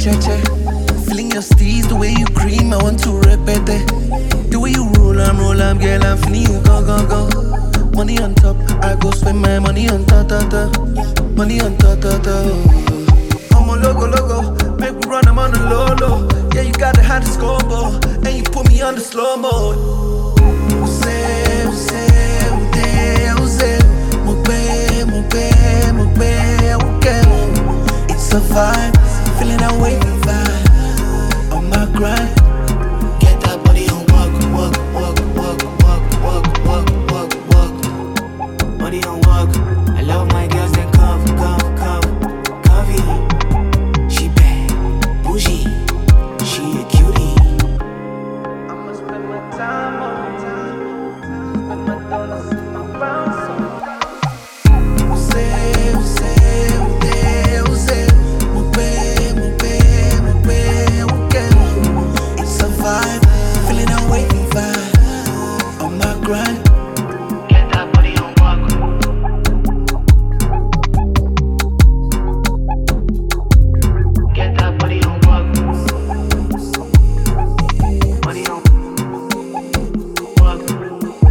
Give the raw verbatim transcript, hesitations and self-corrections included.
check, check. Feeling your steez, the way you cream, I want to repeat it. The way you roll, I'm roll, I'm girl, I'm feeling you, go, go, go. Money on top, I go spend my money on top, top, top. Money on top, top, top. I'm a logo, logo, make me run, I'm on the low, low. Yeah, you got the hottest scoreboard, and you put me on the slow mode. Use, use, use, mugbe, mugbe, mugbe, mugbe. It's a vibe, feeling that wavy vibe on my grind.